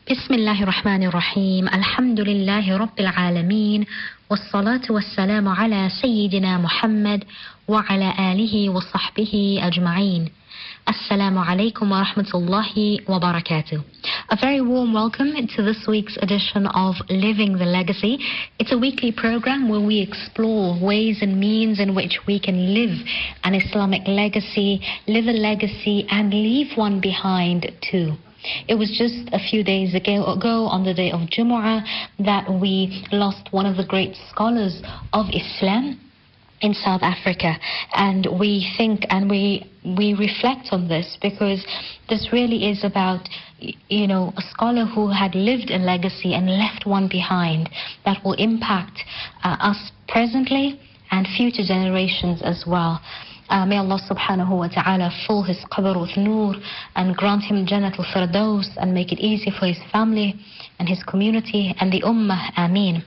بسم الله الرحمن الرحيم الحمد لله رب العالمين والصلاة والسلام على سيدنا محمد وعلى آله وصحبه أجمعين. Assalamu alaikum wa rahmatullahi wa barakatuh. A very warm welcome to this week's edition of Living the Legacy. It's a weekly program where we explore ways and means in which we can live an Islamic legacy, live a legacy and leave one behind too. It was just a few days ago on the day of Jumu'ah that we lost one of the great scholars of Islam in South Africa, and we think and we reflect on this because this really is about, a scholar who had lived a legacy and left one behind that will impact us presently and future generations as well. May Allah subhanahu wa ta'ala fill his qabr with nur and grant him Jannat al-Firdaus and make it easy for his family and his community and the ummah. Ameen.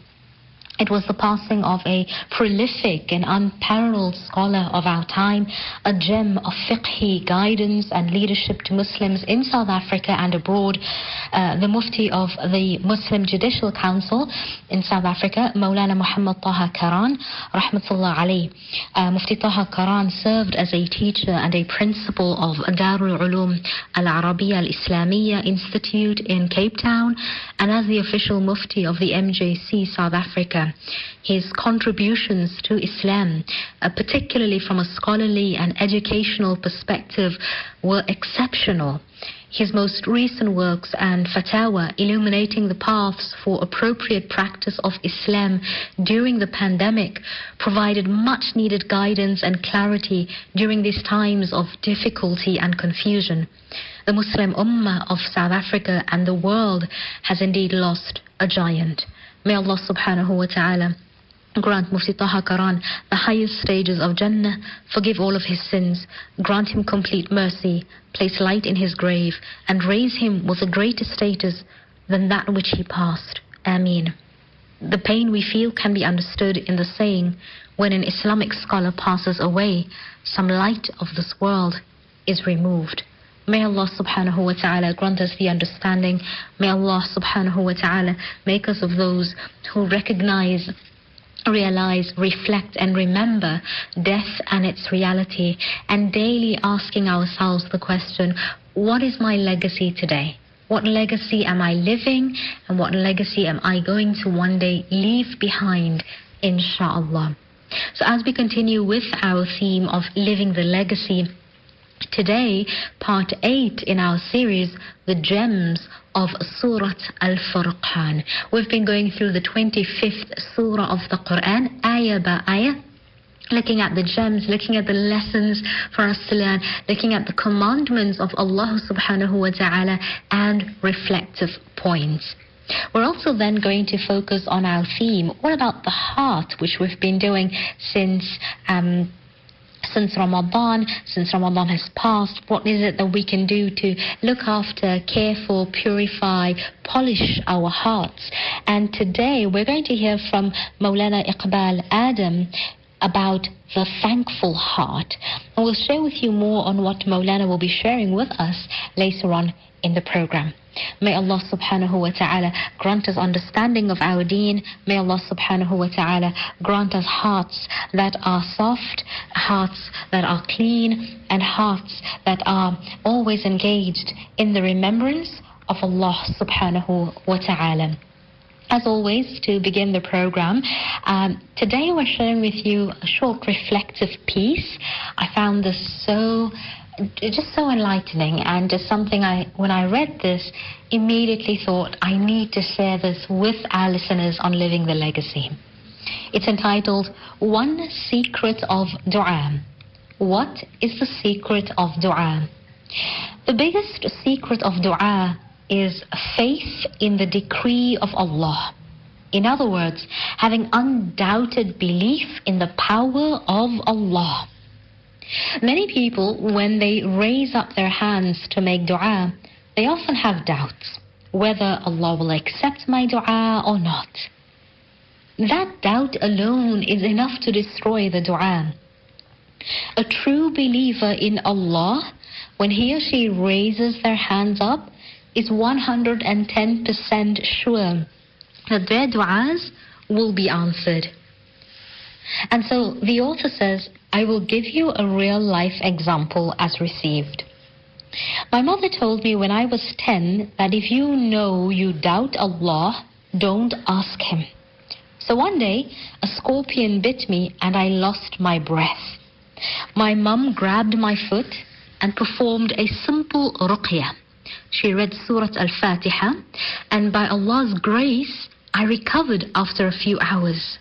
It was the passing of a prolific and unparalleled scholar of our time, a gem of fiqhi guidance and leadership to Muslims in South Africa and abroad, the Mufti of the Muslim Judicial Council in South Africa, Maulana Muhammad Taha Karan, rahmatullah alayh. Mufti Taha Karan served as a teacher and a principal of Darul Ulum Al-Arabiya Al-Islamiyya Institute in Cape Town and as the official Mufti of the MJC South Africa. His contributions to Islam, particularly from a scholarly and educational perspective, were exceptional. His most recent works and fatwa illuminating the paths for appropriate practice of Islam during the pandemic provided much needed guidance and clarity during these times of difficulty and confusion. The Muslim Ummah of South Africa and the world has indeed lost a giant. May Allah subhanahu wa ta'ala grant Mufti Taha Karan the highest stages of Jannah, forgive all of his sins, grant him complete mercy, place light in his grave, and raise him with a greater status than that which he passed. Ameen. The pain we feel can be understood in the saying, when an Islamic scholar passes away, some light of this world is removed. May Allah subhanahu wa ta'ala grant us the understanding. May Allah subhanahu wa ta'ala make us of those who recognize, realize, reflect and remember death and its reality, and daily asking ourselves the question, what is my legacy today? What legacy am I living and what legacy am I going to one day leave behind, inshallah. So as we continue with our theme of living the legacy, today, part 8 in our series, The Gems of Surah Al-Furqan. We've been going through the 25th surah of the Quran, ayah by ayah, looking at the gems, looking at the lessons for us to learn, looking at the commandments of Allah subhanahu wa ta'ala and reflective points. We're also then going to focus on our theme, what about the heart, which we've been doing since Ramadan has passed. What is it that we can do to look after, care for, purify, polish our hearts? And today we're going to hear from Maulana Iqbal Adam about the thankful heart. And we'll share with you more on what Maulana will be sharing with us later on in the program. May Allah subhanahu wa ta'ala grant us understanding of our deen. May Allah subhanahu wa ta'ala grant us hearts that are soft, hearts that are clean, and hearts that are always engaged in the remembrance of Allah subhanahu wa ta'ala. As always, to begin the program, today we're sharing with you a short reflective piece. I found this so enlightening, and just something when I read this, immediately thought I need to share this with our listeners on Living the Legacy. It's entitled, One Secret of Dua. What is the secret of dua? The biggest secret of dua is faith in the decree of Allah. In other words, having undoubted belief in the power of Allah. Many people, when they raise up their hands to make dua, they often have doubts whether Allah will accept my dua or not. That doubt alone is enough to destroy the dua. A true believer in Allah, when he or she raises their hands up, is 110% sure that their du'as will be answered. And so the author says, I will give you a real life example as received. My mother told me when I was 10 that if you know you doubt Allah, don't ask Him. So one day, a scorpion bit me and I lost my breath. My mum grabbed my foot and performed a simple ruqyah. She read Surah Al-Fatiha, and by Allah's grace, I recovered after a few hours.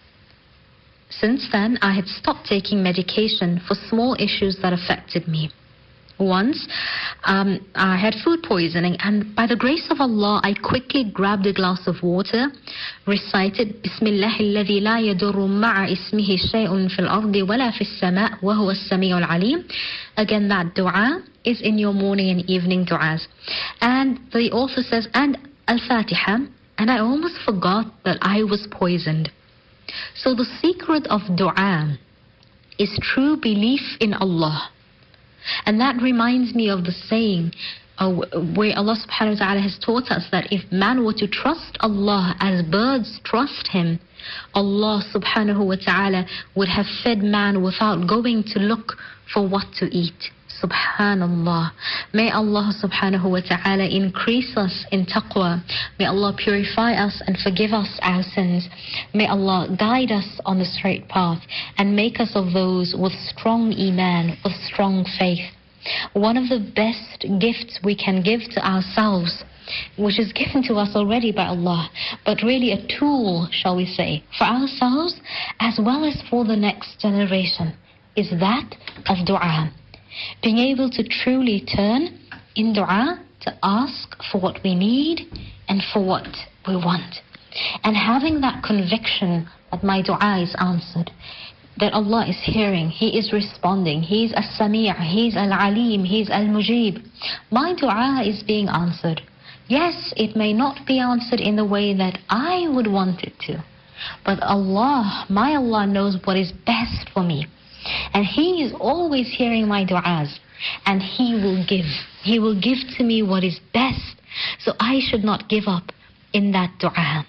Since then, I had stopped taking medication for small issues that affected me. Once, I had food poisoning, and by the grace of Allah, I quickly grabbed a glass of water, recited Bismillah alladhi la yadurru ma'a ismihi shay'un fil ardi wala fis sama' wa huwa as-sami'ul alim. Again, that dua is in your morning and evening du'as. And the author says, and Al-Fatiha, and I almost forgot that I was poisoned. So the secret of dua is true belief in Allah. And that reminds me of the saying where Allah subhanahu wa ta'ala has taught us that if man were to trust Allah as birds trust Him, Allah subhanahu wa ta'ala would have fed man without going to look for what to eat. Subhanallah. May Allah subhanahu wa ta'ala increase us in taqwa. May Allah purify us and forgive us our sins. May Allah guide us on the straight path and make us of those with strong iman, with strong faith. One of the best gifts we can give to ourselves, which is given to us already by Allah, but really a tool, shall we say, for ourselves as well as for the next generation, is that of dua. Being able to truly turn in dua to ask for what we need and for what we want. And having that conviction that my dua is answered, that Allah is hearing, He is responding, He is As-Sami', He is Al-Alim, He is Al-Mujib. My dua is being answered. Yes, it may not be answered in the way that I would want it to, but Allah, my Allah knows what is best for me. And He is always hearing my du'as, and He will give. He will give to me what is best, so I should not give up in that du'a.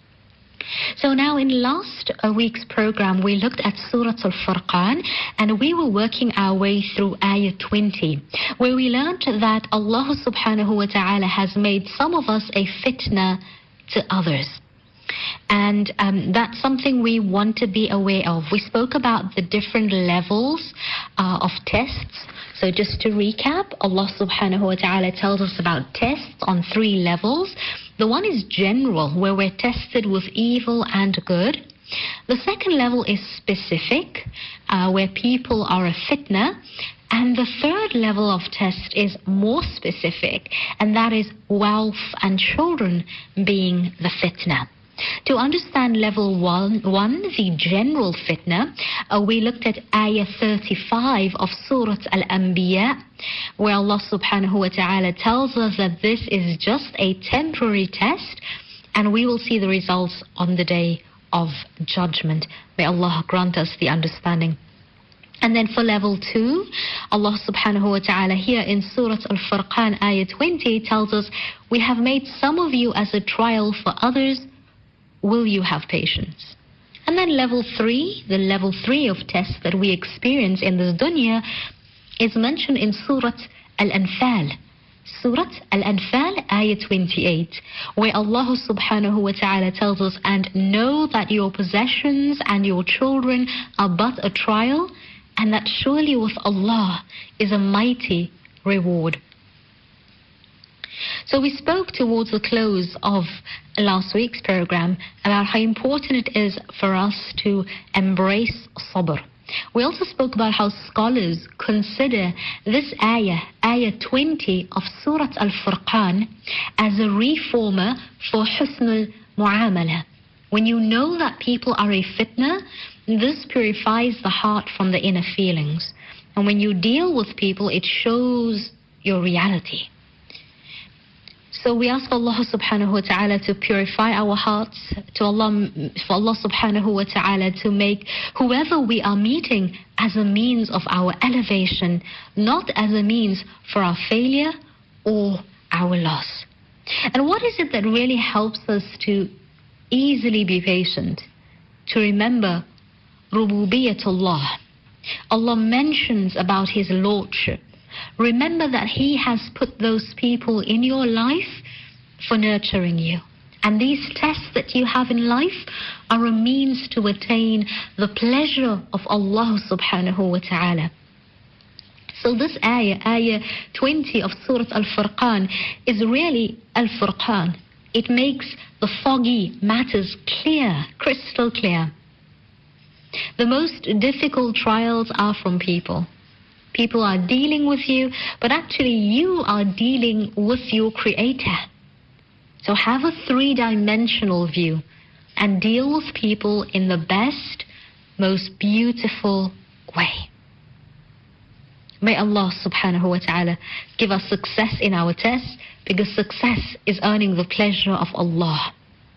So now in last week's program, we looked at Surah Al-Furqan, and we were working our way through Ayah 20, where we learned that Allah subhanahu wa ta'ala has made some of us a fitna to others. And that's something we want to be aware of. We spoke about the different levels of tests. So just to recap, Allah subhanahu wa ta'ala tells us about tests on 3 levels. The one is general, where we're tested with evil and good. The second level is specific, where people are a fitna. And the third level of test is more specific, and that is wealth and children being the fitna. To understand level 1, the general fitna, we looked at Ayah 35 of Surah Al-Anbiya, where Allah subhanahu wa ta'ala tells us that this is just a temporary test, and we will see the results on the day of judgment. May Allah grant us the understanding. And then for level 2, Allah subhanahu wa ta'ala here in Surah Al-Furqan, Ayah 20, tells us, we have made some of you as a trial for others. Will you have patience? And then level 3, the level 3 of tests that we experience in this dunya, is mentioned in Surah Al-Anfal. Surah Al-Anfal, Ayah 28, where Allah subhanahu wa ta'ala tells us, and know that your possessions and your children are but a trial, and that surely with Allah is a mighty reward. So we spoke towards the close of last week's program about how important it is for us to embrace sabr. We also spoke about how scholars consider this ayah, Ayah 20 of Surah Al-Furqan, as a reformer for husnul mu'amala. When you know that people are a fitna, this purifies the heart from the inner feelings. And when you deal with people, it shows your reality. So we ask Allah subhanahu wa ta'ala to purify our hearts, for Allah subhanahu wa ta'ala to make whoever we are meeting as a means of our elevation, not as a means for our failure or our loss. And what is it that really helps us to easily be patient? To remember Rububiyatullah. Allah mentions about His Lordship. Remember that He has put those people in your life for nurturing you. And these tests that you have in life are a means to attain the pleasure of Allah subhanahu wa ta'ala. So this ayah 20 of Surah Al-Furqan, is really Al-Furqan. It makes the foggy matters clear, crystal clear. The most difficult trials are from people. People are dealing with you, but actually you are dealing with your Creator. So have a three-dimensional view and deal with people in the best, most beautiful way. May Allah subhanahu wa ta'ala give us success in our tests, because success is earning the pleasure of Allah.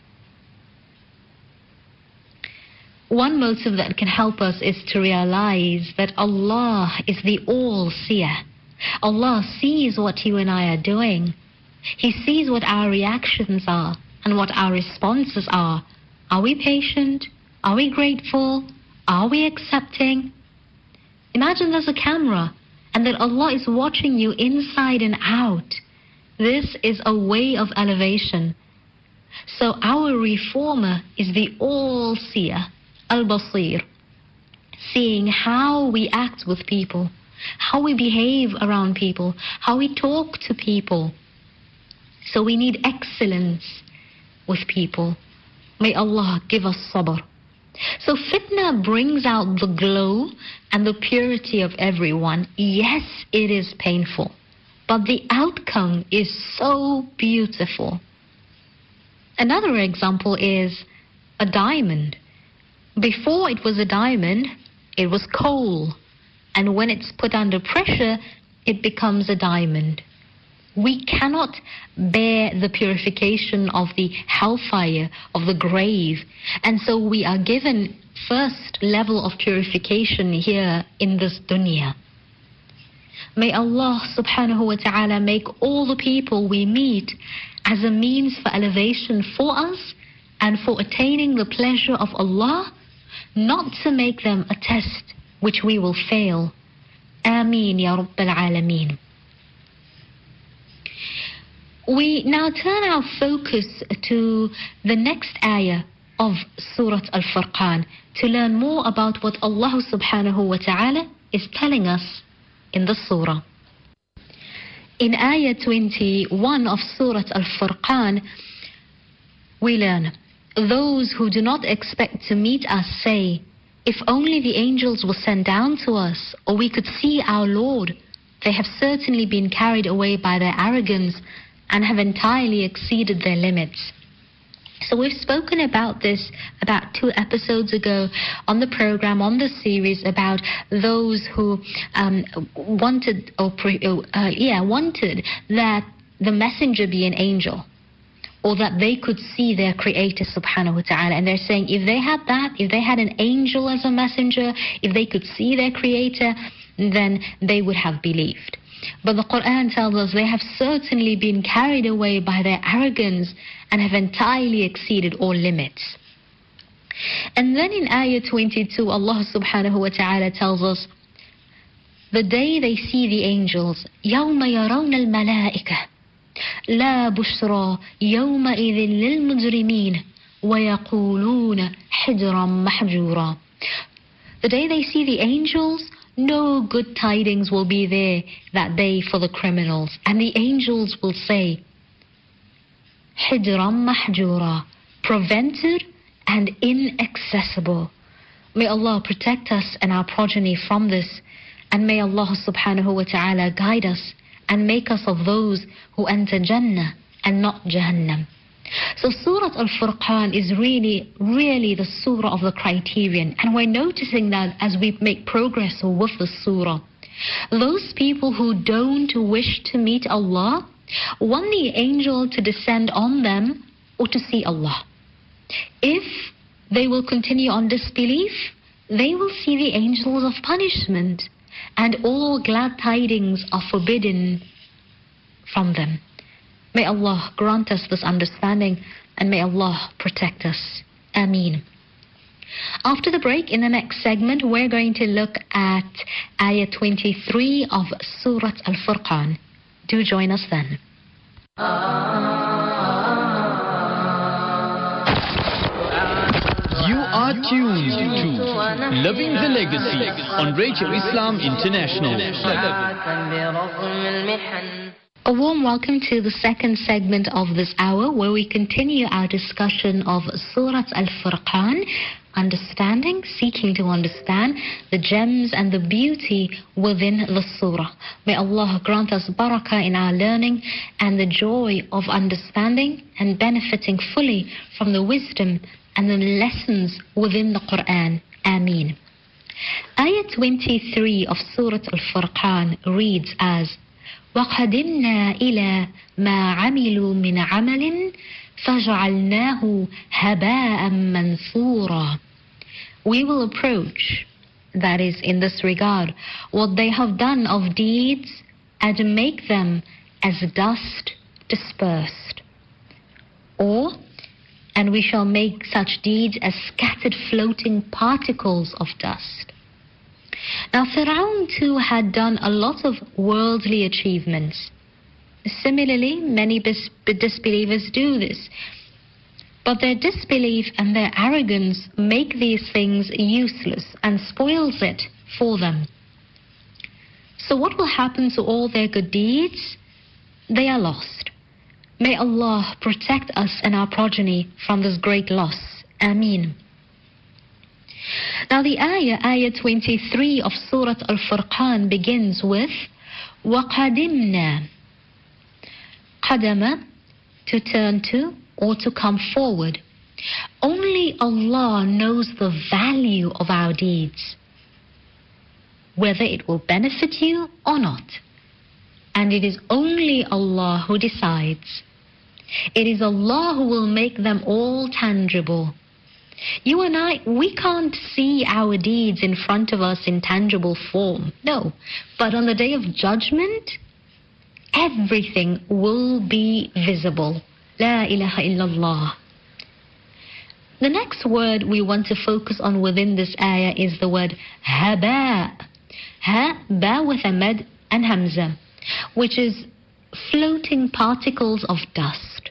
One motive that can help us is to realize that Allah is the all-seer. Allah sees what you and I are doing. He sees what our reactions are and what our responses are. Are we patient? Are we grateful? Are we accepting? Imagine there's a camera and that Allah is watching you inside and out. This is a way of elevation. So our reformer is the all-seer, Al-Basir, seeing how we act with people, how we behave around people, how we talk to people. So we need excellence with people. May Allah give us sabr. So fitna brings out the glow and the purity of everyone. Yes, it is painful, but the outcome is so beautiful. Another example is a diamond. Before it was a diamond, it was coal. And when it's put under pressure, it becomes a diamond. We cannot bear the purification of the hellfire, of the grave. And so we are given first level of purification here in this dunya. May Allah subhanahu wa ta'ala make all the people we meet as a means for elevation for us and for attaining the pleasure of Allah, not to make them a test which we will fail. Ameen ya Rabbil Alameen. We now turn our focus to the next ayah of Surah Al-Furqan to learn more about what Allah subhanahu wa ta'ala is telling us in the surah. In ayah 21 of Surah Al-Furqan, we learn, those who do not expect to meet us say, if only the angels were sent down to us, or we could see our Lord. They have certainly been carried away by their arrogance and have entirely exceeded their limits. So we've spoken about this about 2 episodes ago on the program, on the series, about those who wanted that the messenger be an angel, or that they could see their Creator subhanahu wa ta'ala. And they're saying if they had that, if they had an angel as a messenger, if they could see their Creator, then they would have believed. But the Quran tells us they have certainly been carried away by their arrogance and have entirely exceeded all limits. And then in ayah 22, Allah subhanahu wa ta'ala tells us, the day they see the angels, يَوْمَ يَرَوْنَ الْمَلَائِكَةِ لَا بُشْرَى يَوْمَئِذٍ لِلْمُجْرِمِينَ وَيَقُولُونَ حِجْرًا مَحْجُورًا. The day they see the angels, no good tidings will be there that day for the criminals. And the angels will say, حِجْرًا مَحْجُورًا, prevented and inaccessible. May Allah protect us and our progeny from this. And may Allah subhanahu wa ta'ala guide us and make us of those who enter Jannah and not Jahannam. So Surah Al-Furqan is really the surah of the criterion. And we're noticing that as we make progress with the surah. Those people who don't wish to meet Allah want the angel to descend on them or to see Allah. If they will continue on disbelief, they will see the angels of punishment, and all glad tidings are forbidden from them. May Allah grant us this understanding, and may Allah protect us. Ameen. After the break, in the next segment, we're going to look at Ayah 23 of Surah Al-Furqan. Do join us then. You are tuned to Loving the Legacy on Radio Islam International. A warm welcome to the second segment of this hour, where we continue our discussion of Surah Al-Furqan, seeking to understand the gems and the beauty within the surah. May Allah grant us barakah in our learning and the joy of understanding and benefiting fully from the wisdom and the lessons within the Quran. Ameen. Ayah 23 of Surah Al-Furqan reads as وَقَدِمْنَا إِلَى مَا عَمِلُوا مِنْ عَمَلٍ فَجَعَلْنَاهُ هَبَاءً مَنْثُورًا. We will approach, that is, in this regard, what they have done of deeds, and make them as dust dispersed. Or, and we shall make such deeds as scattered floating particles of dust. Now, Fir'aun too had done a lot of worldly achievements. Similarly, many disbelievers do this. But their disbelief and their arrogance make these things useless and spoils it for them. So what will happen to all their good deeds? They are lost. May Allah protect us and our progeny from this great loss. Ameen. Now the ayah 23 of Surah Al-Furqan begins with وَقَدِمْنَا. Qadama, to turn to or to come forward. Only Allah knows the value of our deeds, whether it will benefit you or not. And it is only Allah who decides. It is Allah who will make them all tangible. You and I, we can't see our deeds in front of us in tangible form. No. But on the day of judgment, everything will be visible. La ilaha illallah. The next word we want to focus on within this ayah is the word haba. Ha-ba with a mad and hamza, which is floating particles of dust.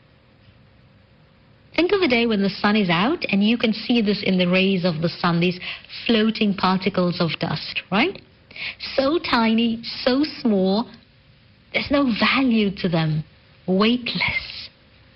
Think of a day when the sun is out and you can see this in the rays of the sun, these floating particles of dust, right? So tiny, so small, there's no value to them, weightless.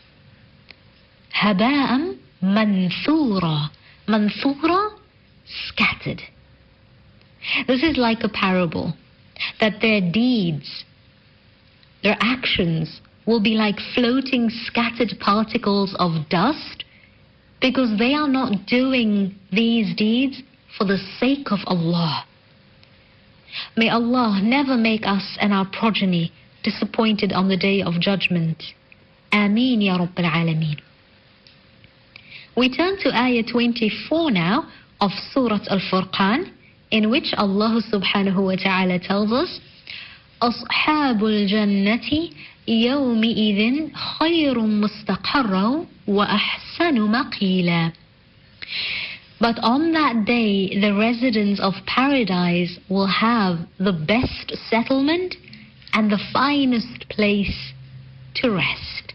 Haba'an manthura. Manthura, scattered. This is like a parable, that their deeds, their actions will be like floating scattered particles of dust, because they are not doing these deeds for the sake of Allah. May Allah never make us and our progeny disappointed on the day of judgment. Ameen ya Rabbil Alameen. We turn to ayah 24 now of Surah Al-Furqan, in which Allah subhanahu wa ta'ala tells us, أصحاب الجنة يومئذ خير مستقرا وأحسن مقيلا. But on that day, the residents of paradise will have the best settlement and the finest place to rest.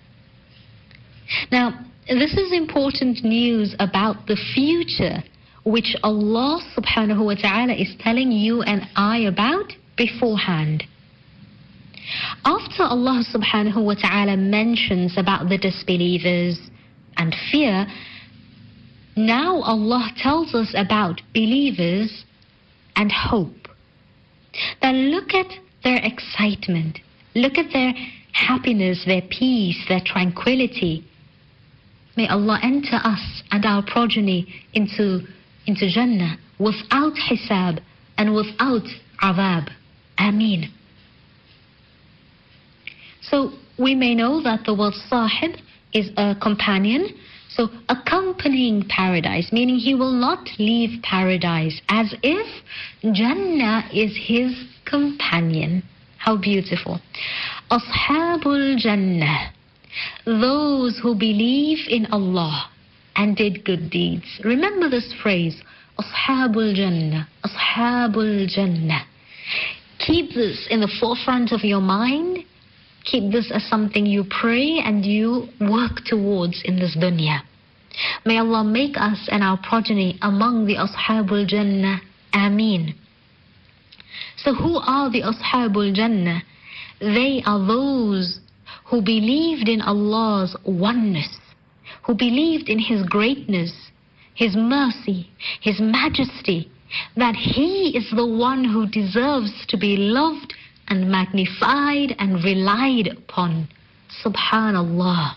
Now, this is important news about the future, which Allah subhanahu wa ta'ala is telling you and I about beforehand. After Allah subhanahu wa ta'ala mentions about the disbelievers and fear, now Allah tells us about believers and hope. Then look at their excitement, look at their happiness, their peace, their tranquility. May Allah enter us and our progeny into Jannah without hisab and without azab. Ameen. So we may know that the word sahib is a companion, so accompanying paradise, meaning he will not leave paradise, as if Jannah is his companion. How beautiful. Ashabul Jannah, those who believe in Allah and did good deeds. Remember this phrase, Ashabul Jannah, Ashabul Jannah. Keep this in the forefront of your mind. Keep this as something you pray and you work towards in this dunya. May Allah make us and our progeny among the Ashabul Jannah. Ameen. So who are the Ashabul Jannah? They are those who believed in Allah's oneness, who believed in His greatness, His mercy, His majesty, that He is the one who deserves to be loved and magnified and relied upon. Subhanallah.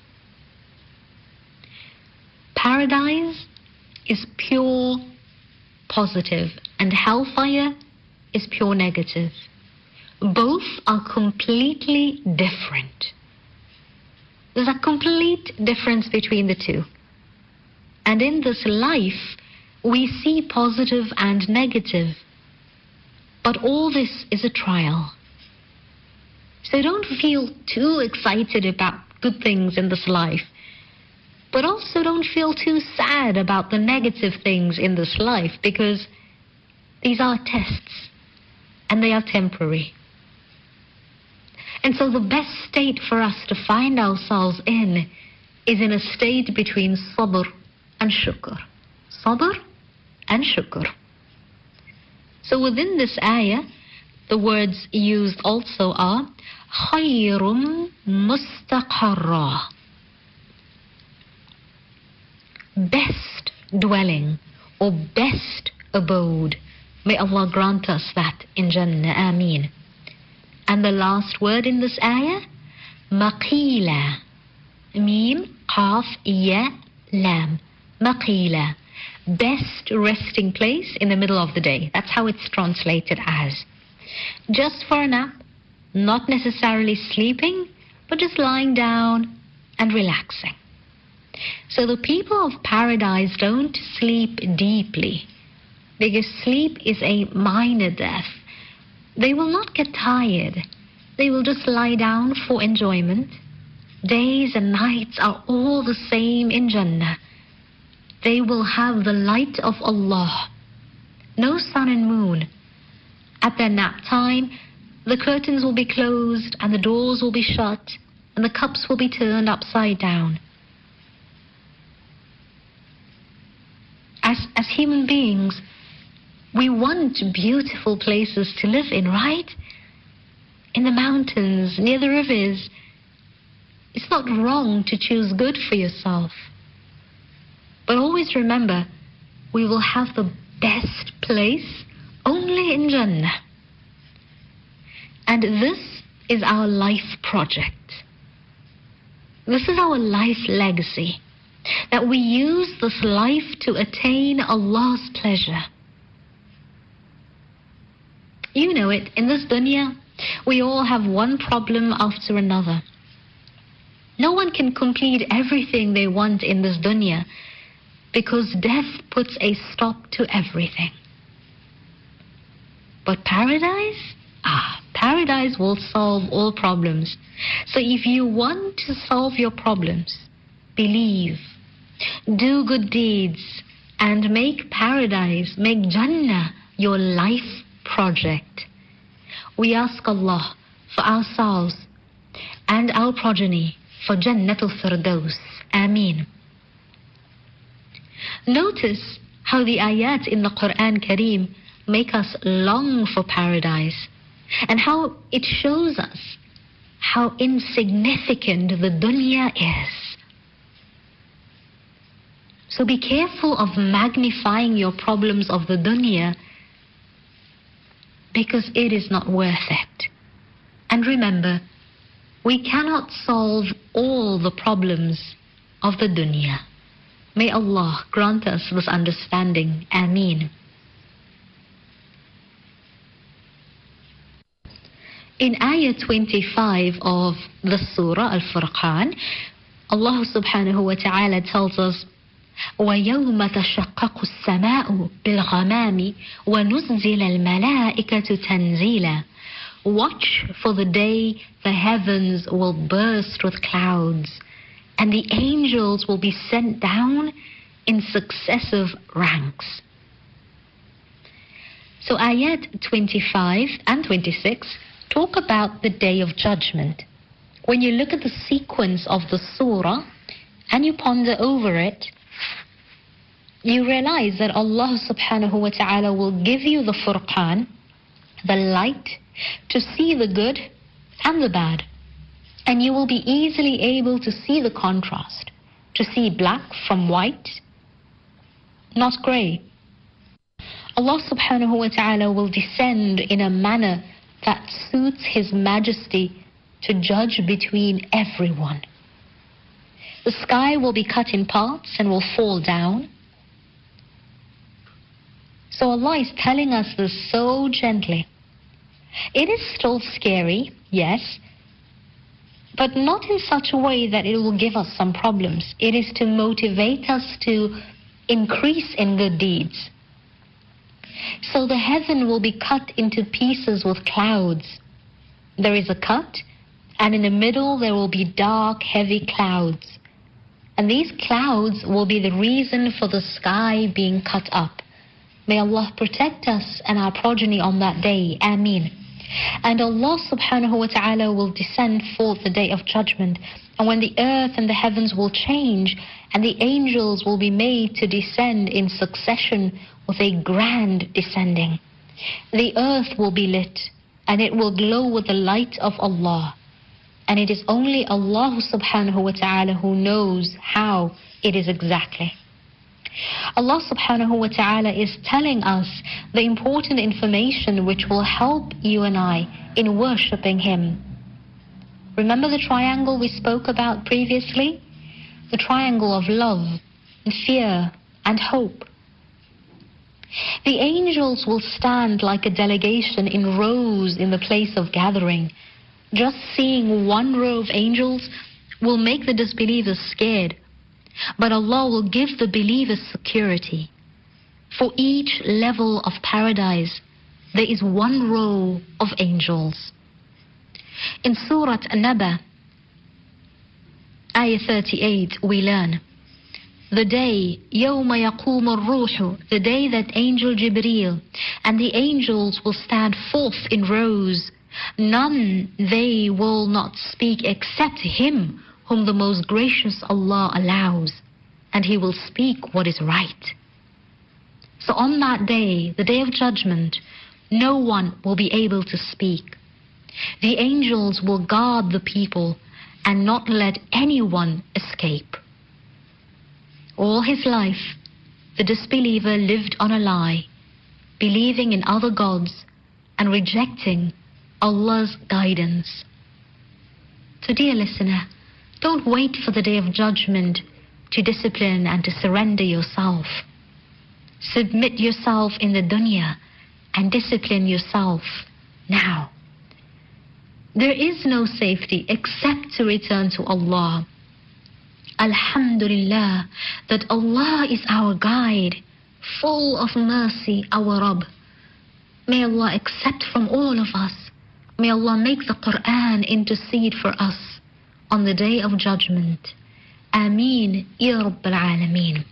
Paradise is pure positive and hellfire is pure negative. Both are completely different. There's a complete difference between the two. And in this life, we see positive and negative. But all this is a trial. So don't feel too excited about good things in this life. But also don't feel too sad about the negative things in this life, because these are tests and they are temporary. And so the best state for us to find ourselves in is in a state between sabr and shukr. Sabr and shukr. So within this ayah, the words used also are khayrum mustaqarra, best dwelling or best abode. May Allah grant us that in Jannah. Ameen. And the last word in this ayah, maqila. Mim, qaf, ya, lam. Maqila. Best resting place in the middle of the day. That's how it's translated as. Just for a nap, not necessarily sleeping, but just lying down and relaxing. So the people of paradise don't sleep deeply, because sleep is a minor death. They will not get tired. They will just lie down for enjoyment. Days and nights are all the same in Jannah. They will have the light of Allah. No sun and moon. At their nap time, the curtains will be closed and the doors will be shut and the cups will be turned upside down. As human beings, we want beautiful places to live in, right? In the mountains, near the rivers. It's not wrong to choose good for yourself. But always remember, we will have the best place only in Jannah. And this is our life project. This is our life legacy. That we use this life to attain Allah's pleasure. You know it, in this dunya, we all have one problem after another. No one can complete everything they want in this dunya, because death puts a stop to everything. But paradise? Paradise will solve all problems. So if you want to solve your problems, believe, do good deeds, and make paradise, make Jannah your life project. We ask Allah for ourselves and our progeny for Jannatul Firdaus. Ameen. Notice how the ayat in the Quran Kareem make us long for paradise, and how it shows us how insignificant the dunya is. So be careful of magnifying your problems of the dunya, because it is not worth it. And remember, we cannot solve all the problems of the dunya. May Allah grant us this understanding. Ameen. In ayah 25 of the surah Al-Furqan, Allah subhanahu wa ta'ala tells us, وَيَوْمَ تَشَقَّقُ السَّمَاءُ بِالْغَمَامِ وَنُزِّلَ الْمَلَائِكَةُ تَنزِيلًا Watch for the day the heavens will burst with clouds, and the angels will be sent down in successive ranks. So ayat 25 and 26 talk about the Day of Judgment. When you look at the sequence of the surah and you ponder over it, you realize that Allah subhanahu wa ta'ala will give you the Furqan, the light, to see the good and the bad. And you will be easily able to see the contrast, to see black from white, not grey. Allah subhanahu wa ta'ala will descend in a manner that suits His Majesty to judge between everyone. The sky will be cut in parts and will fall down. So Allah is telling us this so gently. It is still scary, yes, but not in such a way that it will give us some problems. It is to motivate us to increase in good deeds. So the heaven will be cut into pieces with clouds. There is a cut, and in the middle there will be dark, heavy clouds. And these clouds will be the reason for the sky being cut up. May Allah protect us and our progeny on that day. Ameen. And Allah subhanahu wa ta'ala will descend forth the Day of Judgment. And when the earth and the heavens will change, and the angels will be made to descend in succession with a grand descending. The earth will be lit, and it will glow with the light of Allah. And it is only Allah subhanahu wa ta'ala who knows how it is exactly. Allah subhanahu wa ta'ala is telling us the important information which will help you and I in worshipping Him. Remember the triangle we spoke about previously? The triangle of love, and fear, and hope. The angels will stand like a delegation in rows in the place of gathering. Just seeing one row of angels will make the disbelievers scared. But Allah will give the believers security. For each level of paradise, there is one row of angels. In Surah An-Naba, Ayah 38, we learn, the day, يَوْمَ يَقُومُ الرُّوحُ, the day that Angel Jibreel and the angels will stand forth in rows. None they will not speak except Him whom the most gracious Allah allows, and He will speak what is right. So on that day, the Day of Judgment, no one will be able to speak. The angels will guard the people and not let anyone escape. All his life, the disbeliever lived on a lie, believing in other gods and rejecting Allah's guidance. So dear listener, don't wait for the Day of Judgment to discipline and to surrender yourself. Submit yourself in the dunya and discipline yourself now. There is no safety except to return to Allah. Alhamdulillah, that Allah is our guide, full of mercy, our Rabb. May Allah accept from all of us. May Allah make the Quran intercede for us on the Day of Judgment. Ameen, Ya Rabbil Alameen.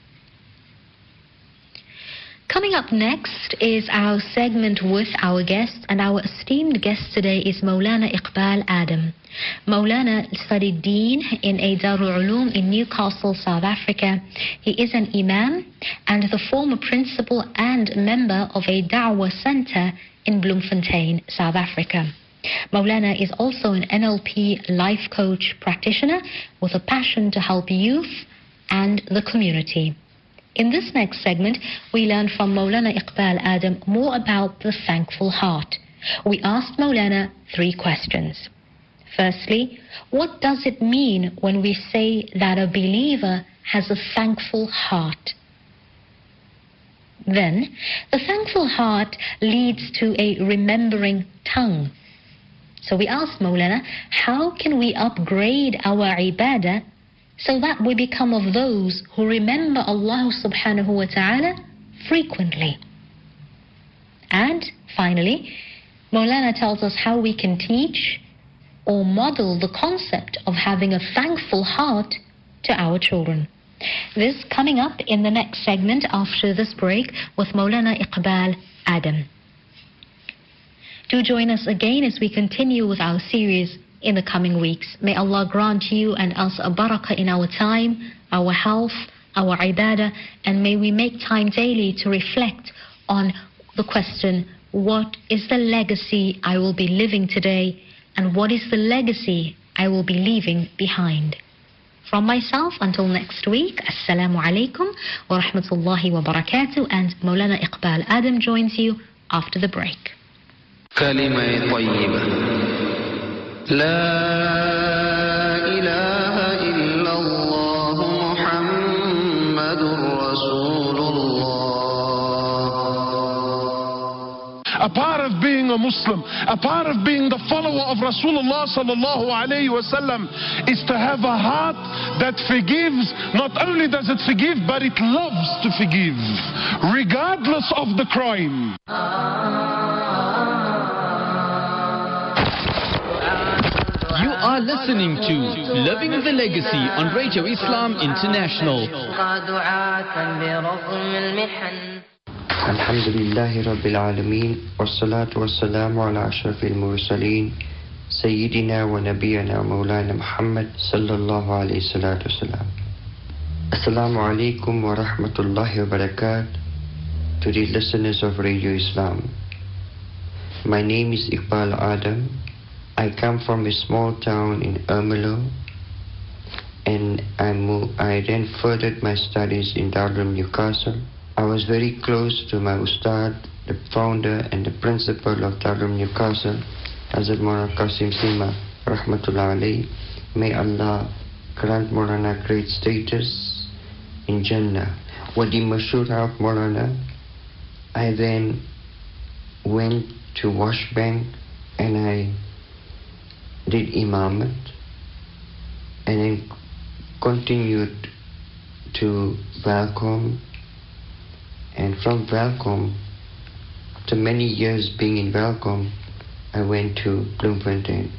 Coming up next is our segment with our guest, and our esteemed guest today is Maulana Iqbal Adam. Maulana studied Deen in a Darul Uloom in Newcastle, South Africa. He is an Imam and the former principal and member of a Da'wah center in Bloemfontein, South Africa. Maulana is also an NLP life coach practitioner with a passion to help youth and the community. In this next segment, we learn from Maulana Iqbal Adam more about the thankful heart. We asked Maulana 3 questions. Firstly, what does it mean when we say that a believer has a thankful heart? Then, the thankful heart leads to a remembering tongue. So we asked Maulana, how can we upgrade our ibadah so that we become of those who remember Allah subhanahu wa ta'ala frequently? And finally, Maulana tells us how we can teach or model the concept of having a thankful heart to our children. This coming up in the next segment after this break with Maulana Iqbal Adam. Do join us again as we continue with our series in the coming weeks. May Allah grant you and us a barakah in our time, our health, our ibadah, and may we make time daily to reflect on the question, what is the legacy I will be living today, and what is the legacy I will be leaving behind? From myself, until next week, Assalamu alaikum wa rahmatullahi wa barakatuh, and Maulana Iqbal Adam joins you after the break. كلمة طيبة لا إله إلا الله محمد رسول الله. A part of being a Muslim, a part of being the follower of Rasulullah sallallahu alayhi wasallam is to have a heart that forgives. Not only does it forgive, but it loves to forgive, regardless of the crime. You are listening to Living the Legacy on Radio Islam International. Alhamdulillahi Rabbil Alameen, wassalatu wassalamu ala ashrafil mursaleen, Sayyidina wa Nabiyana Maulana Muhammad sallallahu alayhi salatu wassalam. Assalamu alaikum wa rahmatullahi wa barakatuh to the listeners of Radio Islam. My name is Iqbal Adam. I come from a small town in Ermelo, and I then furthered my studies in Darul Newcastle. I was very close to my Ustad, the founder and the principal of Darul Newcastle, Hazrat Maulana Qasim Sima, Rahmatullah alayhi. May Allah grant Maulana great status in Jannah. Wadi Mashur of Maulana, I then went to Washbank and I did Imamat, and then continued to Valcom, and from Valcom, after many years being in Valcom, I went to Bloemfontein.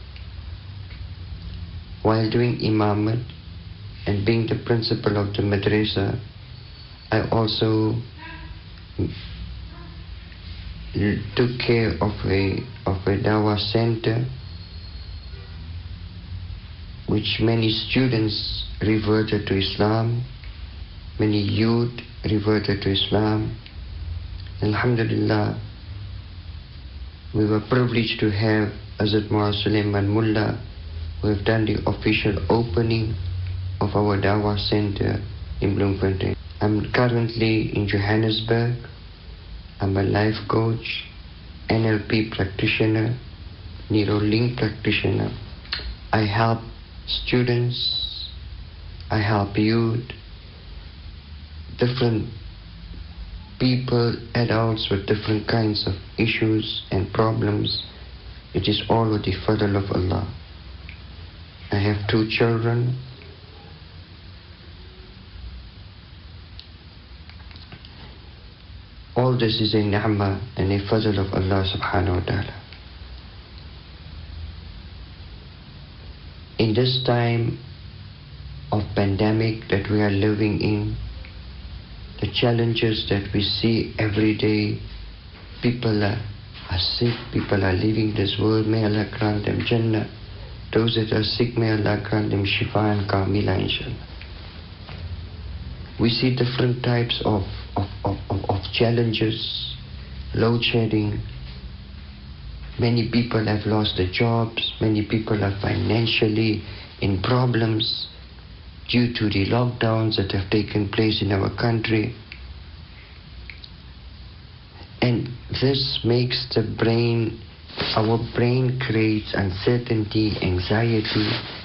While doing Imamat and being the principal of the madrasa, I also took care of a Dawah center, which many students reverted to Islam, many youth reverted to Islam. Alhamdulillah, we were privileged to have Hazrat Maulana Sulaiman Mullah, who have done the official opening of our Dawah Center in Bloemfontein. I'm currently in Johannesburg. I'm a life coach, NLP practitioner, Neuralink practitioner. I help students, I help youth, different people, adults with different kinds of issues and problems. It is all with the fadl of Allah. I have 2 children. All this is a ni'mah and a fadl of Allah subhanahu wa ta'ala. In this time of pandemic that we are living in, the challenges that we see every day, people are sick, people are leaving this world, may Allah grant them Jannah. Those that are sick, may Allah grant them Shifa and Kamila, inshallah. We see different types of challenges, load shedding. Many people have lost their jobs, many people are financially in problems due to the lockdowns that have taken place in our country. And this makes our brain creates uncertainty, anxiety,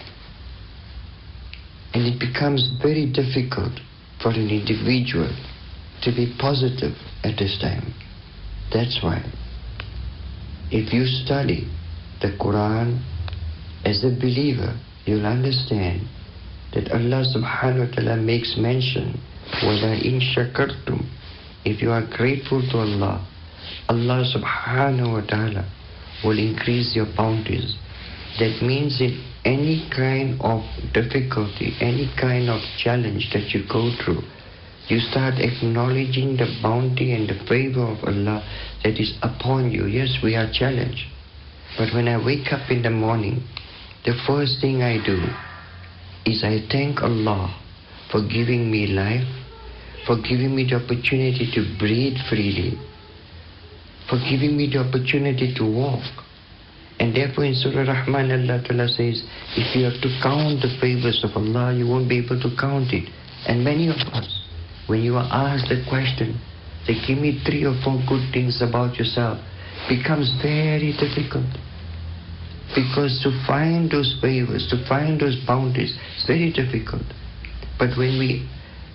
and it becomes very difficult for an individual to be positive at this time. That's why, if you study the Quran as a believer, you'll understand that Allah subhanahu wa ta'ala makes mention, وَلَا إِن شَكَرْتُمْ, if you are grateful to Allah, Allah subhanahu wa ta'ala will increase your bounties. That means in any kind of difficulty, any kind of challenge that you go through, you start acknowledging the bounty and the favor of Allah that is upon you. Yes, we are challenged. But when I wake up in the morning, the first thing I do is I thank Allah for giving me life, for giving me the opportunity to breathe freely, for giving me the opportunity to walk. And therefore in Surah Rahman, Allah Ta'ala says, if you have to count the favors of Allah, you won't be able to count it. And many of us, when you are asked the question, say, give me 3 or 4 good things about yourself, becomes very difficult. Because to find those favors, to find those bounties, it's very difficult. But when we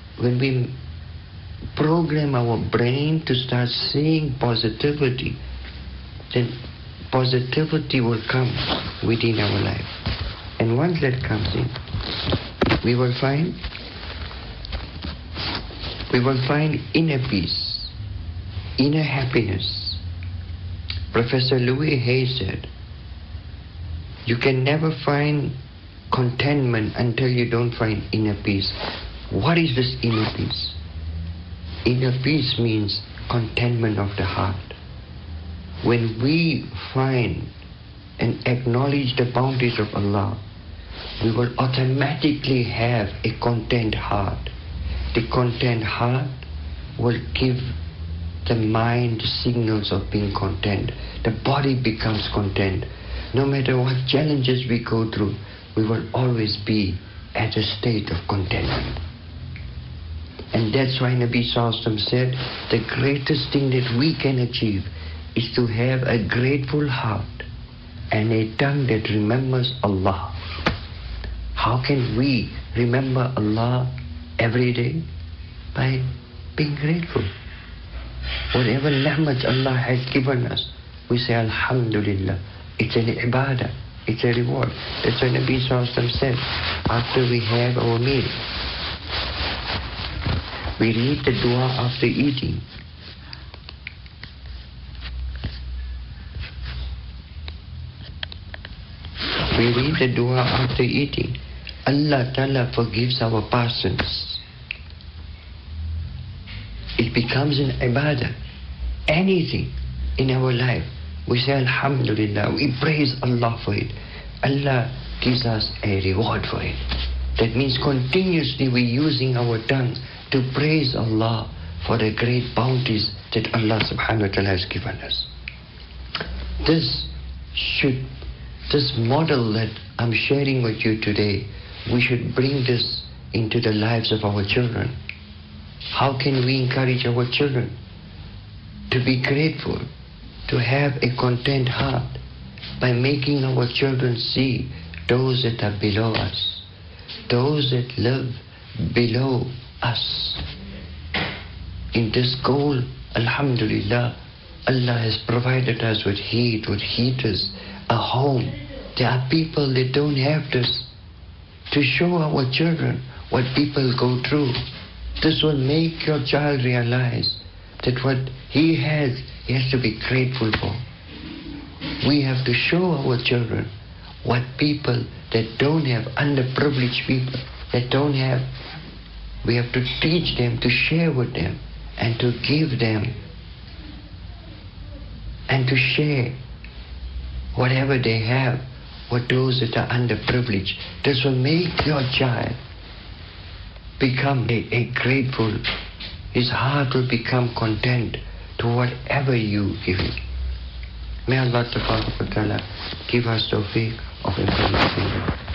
program our brain to start seeing positivity, then positivity will come within our life. And once that comes in, we will find inner peace, inner happiness. Professor Louis Hay said, you can never find contentment until you don't find inner peace. What is this inner peace? Inner peace means contentment of the heart. When we find and acknowledge the bounties of Allah, we will automatically have a content heart. The content heart will give the mind signals of being content. The body becomes content. No matter what challenges we go through, we will always be at a state of contentment. And that's why Nabi Sallallahu Alaihi Wasallam said, the greatest thing that we can achieve is to have a grateful heart and a tongue that remembers Allah. How can we remember Allah every day? By being grateful. Whatever ni'mat Allah has given us, we say Alhamdulillah. It's an ibadah. It's a reward. That's why Nabi Sallallahu Alaihi Wasallam said, after we have our meal, we read the dua after eating. We read the dua after eating. Allah Ta'ala forgives our past sins. It becomes an ibadah. Anything in our life, we say Alhamdulillah, we praise Allah for it. Allah gives us a reward for it. That means continuously we're using our tongue to praise Allah for the great bounties that Allah subhanahu wa ta'ala has given us. This model that I'm sharing with you today, we should bring this into the lives of our children. How can we encourage our children to be grateful, to have a content heart, by making our children see those that are below us, those that live below us. In this goal, Alhamdulillah, Allah has provided us with heat, with heaters, a home. There are people that don't have this. To show our children what people go through, this will make your child realize that what he has to be grateful for. We have to show our children what people that don't have, underprivileged people that don't have, we have to teach them, to share with them, and to give them, and to share whatever they have with those that are underprivileged. This will make your child become a grateful, his heart will become content to whatever you give him. May Allah Ta'ala give us tawfiq of implementing.